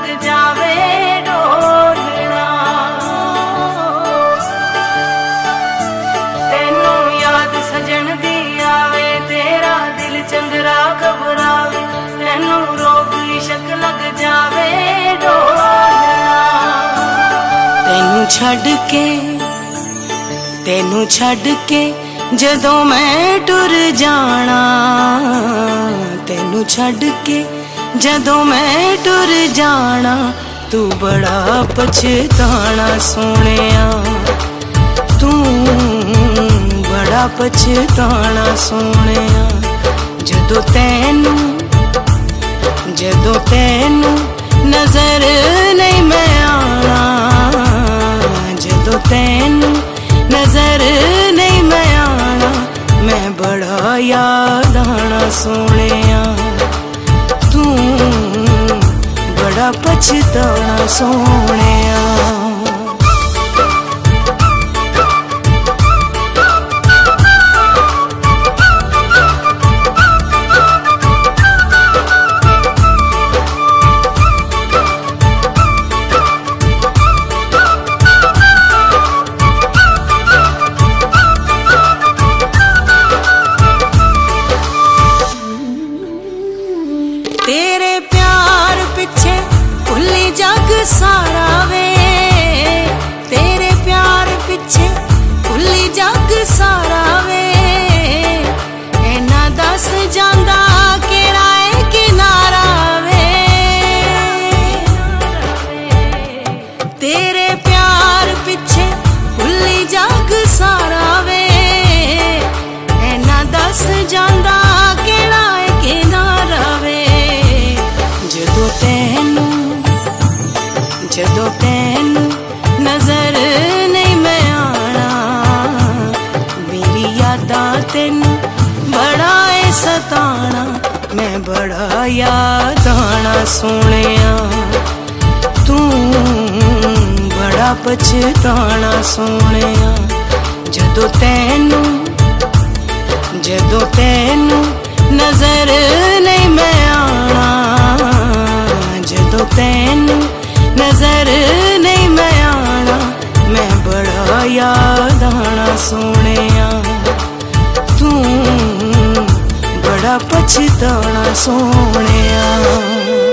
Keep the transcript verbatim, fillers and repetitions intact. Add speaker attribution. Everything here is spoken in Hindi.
Speaker 1: लग जावे ढोलना। तेनू याद सजन दी आवे, तेरा दिल चंदरा घबरावे, तेनू रोग इश्क लग जावे ढोलना। तेनू छड़ के तेनू छड़ के जदों मैं टुर जाना, तेनू छड़ के जदों मैं टुर जाना, तू बड़ा पछताना सोनिया, तू बड़ा पछताना सोनिया। जदों तैनू जदों तैनू नजर नहीं मैं आना, जदों तैनू नजर नहीं मैं आना, मैं बड़ा याद आना सोनिया, तू बड़ा पछताना सोनिया। तेरे प्यार पिछे भुल्ली जग सारा वे, तेरे प्यार पिछे भुल्ली जग सारा वे, इना दस जांदा केड़ा है किनारा वे। तेरे प्यार पिछे भुल्ली जग सारा वे, इना दस जांदा केड़ा है किनारा वे। जदों तैनू जदों तैनू नजर नहीं मैं आना, मेरी यादां तैनू बड़ा है सताना, मैं बड़ा याद आना सोनिया, तू बड़ा पछताना सोनिया। जदों तैनू जदों तैनू नजर नहीं मैं आना, जदों तैनू नजर नहीं मैं आना, मैं बड़ा याद आना सोनिया, तू बड़ा पछताना सोनिया।